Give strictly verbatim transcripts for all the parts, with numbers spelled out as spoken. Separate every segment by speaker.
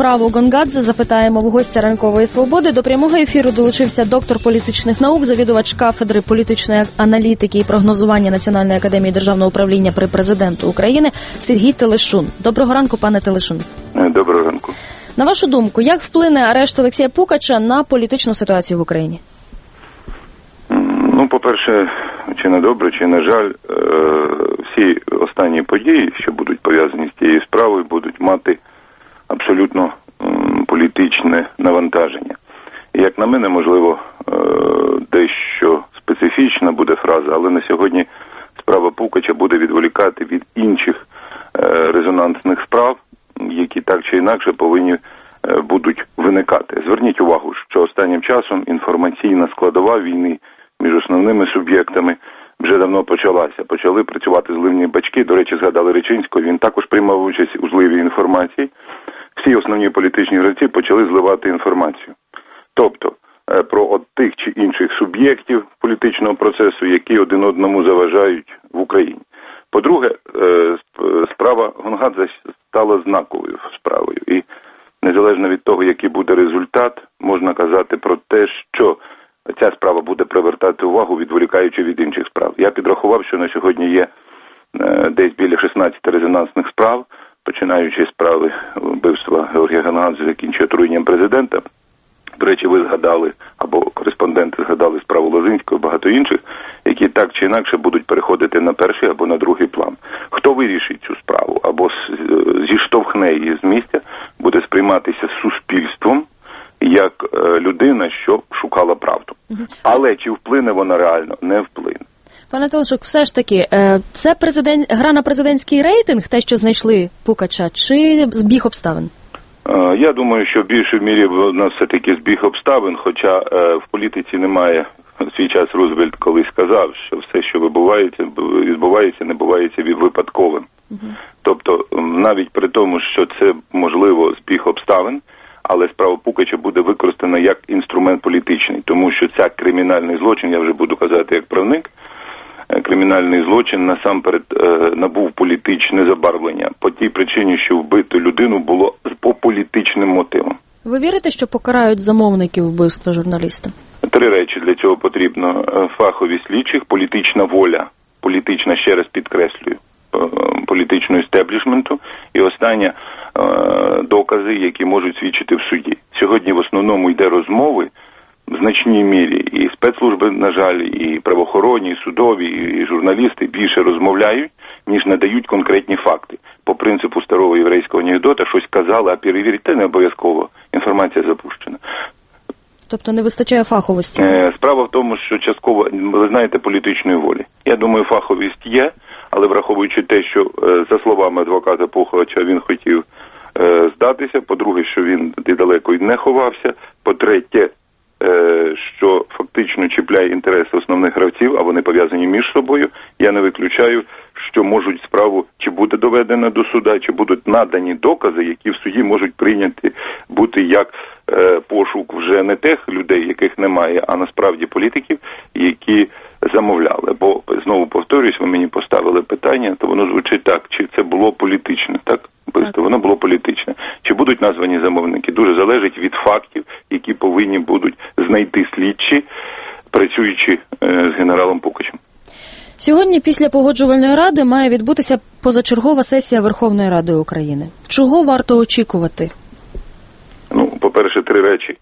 Speaker 1: справу Гонгадзе запитаємо в гостя Ранкової Свободи. До прямого ефіру долучився доктор політичних наук, завідувач кафедри політичної аналітики і прогнозування Національної академії державного управління при президенту України Сергій Телешун. Доброго ранку, пане Телешун.
Speaker 2: Доброго ранку.
Speaker 1: На вашу думку, як вплине арешт Олексія Пукача на політичну ситуацію в Україні?
Speaker 2: Ну, по-перше, чи на добре, чи на жаль, всі останні події, що будуть пов'язані з цією справою, будуть мати абсолютно політичне навантаження. І, як на мене, можливо, дещо специфічна буде фраза, але на сьогодні справа Пукача буде відволікати від інших резонансних справ, які так чи інакше повинні будуть виникати. Зверніть увагу, що останнім часом інформаційна складова війни між основними суб'єктами вже давно почалася. Почали працювати зливні бачки. До речі, згадали Ричинського, він також приймав участь у зливі інформації. Всі основні політичні гравці почали зливати інформацію. Тобто, про от тих чи інших суб'єктів політичного процесу, які один одному заважають в Україні. По-друге, справа Гонгадзе стала знаковою справою. І незалежно від того, який буде результат, можна казати про те, що ця справа буде привертати увагу, відволікаючи від інших справ. Я підрахував, що на сьогодні є е, десь біля шістнадцяти резонансних справ, починаючи з справи вбивства Георгія Гонгадзе, закінчуючи отруєнням президента. До речі, ви згадали, або кореспонденти згадали справу Лозинського, багато інших, які так чи інакше будуть переходити на перший або на другий план. Хто вирішить цю справу або зіштовхне її з місця, буде сприйматися суспільством як людина, що шукала правду. Але чи вплине вона реально? Не вплине.
Speaker 1: Пане Телешук, все ж таки, це президент, гра на президентський рейтинг, те, що знайшли Пукача, чи збіг обставин?
Speaker 2: Я думаю, що в більшій мірі в нас все-таки збіг обставин, хоча в політиці немає, в свій час Рузвельт колись сказав, що все, що відбувається, відбувається, не бувається випадковим. Угу. Тобто, навіть при тому, що це, можливо, збіг обставин, але справа Пукача буде використана як інструмент політичний, тому що ця кримінальний злочин, я вже буду казати як правник, кримінальний злочин насамперед набув політичне забарвлення по тій причині, що вбити людину було по політичним мотивам.
Speaker 1: Ви вірите, що покарають замовників вбивства журналіста?
Speaker 2: Три речі для цього потрібно. Фахові слідчих, політична воля, політична, ще раз підкреслюю, політичного істеблішменту, і останнє докази, які можуть свідчити в суді. Сьогодні в основному йде розмови в значній мірі, і спецслужби, на жаль, і правоохоронні, і судові, і журналісти більше розмовляють, ніж надають конкретні факти. По принципу старого єврейського анекдота, щось казали, а перевірити не обов'язково. Інформація запущена.
Speaker 1: Тобто не вистачає фаховості?
Speaker 2: Справа в тому, що частково, ви знаєте, політичної волі. Я думаю, фаховість є, але враховуючи те, що, за словами адвоката Пукача, він хотів здатися, по-друге, що він далеко й не ховався, по-третє, що фактично чіпляє інтереси основних гравців, а вони пов'язані між собою, я не виключаю, що можуть справу, чи буде доведена до суда, чи будуть надані докази, які в суді можуть прийняти бути як е, пошук вже не тих людей, яких немає, а насправді політиків, які замовляли. Бо, знову повторюсь, ви мені поставили питання, то воно звучить так, чи це було політичне, так? Так. Воно було політичне. Чи будуть названі замовники? Дуже залежить від фактів, які повинні будуть знайти слідчі, працюючи е, з генералом Пукачем.
Speaker 1: Сьогодні після Погоджувальної ради має відбутися позачергова сесія Верховної Ради України. Чого варто очікувати?
Speaker 2: Ну, по-перше, три речі.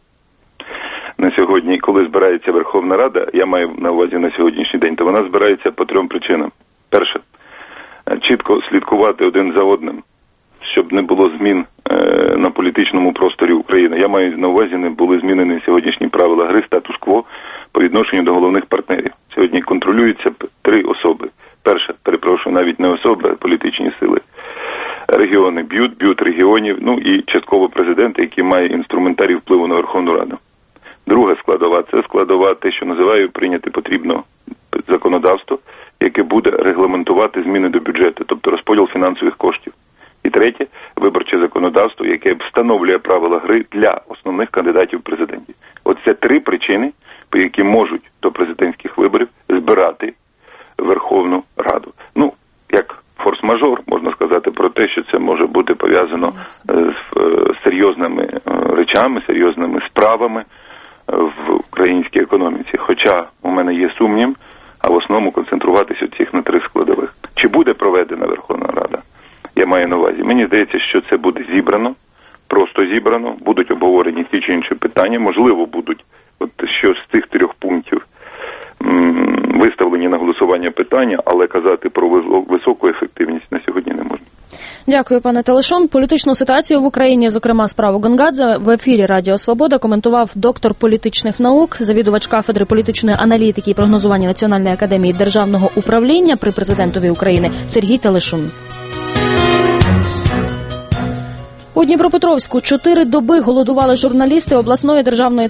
Speaker 2: На сьогодні, коли збирається Верховна Рада, я маю на увазі на сьогоднішній день, то вона збирається по трьом причинам. Перше, чітко слідкувати один за одним, щоб не було змін е, на політичному просторі України. Я маю на увазі, не були змінені сьогоднішні правила гри, статус-кво по відношенню до головних партнерів. Сьогодні контролюються три особи. Перша, перепрошую, навіть не особи, а політичні сили. Регіони б'ють, б'ють регіонів, ну і частково президент, який має інструментарій впливу на Верховну Раду. Друга складова, це складова те, що називаю, прийняти потрібно законодавство, яке буде регламентувати зміни до бюджету, тобто розподіл фінансових коштів. І третє, виборче законодавство, яке встановлює правила гри для основних кандидатів в президенті. Оце три причини, по які можуть до президентських виборів збирати Верховну Раду. Ну, як форс-мажор, можна сказати про те, що це може бути пов'язано з, з серйозними е, речами, серйозними справами в українській економіці. Хоча у мене є сумнів, а в основному концентруватися цих на три складових. Чи буде проведена Верховна Рада? Я маю на увазі. Мені здається, що це буде зібрано, просто зібрано, будуть обговорені ті чи інші питання, можливо, будуть, от що з цих трьох пунктів м- виставлені на голосування питання, але казати про високу ефективність на сьогодні не можна.
Speaker 1: Дякую, пане Телешон. Політичну ситуацію в Україні, зокрема справу Гонгадзе, в ефірі Радіо Свобода коментував доктор політичних наук, завідувач кафедри політичної аналітики і прогнозування Національної академії державного управління при президентові України Сергій Телешун. У Дніпропетровську чотири доби голодували журналісти обласної державної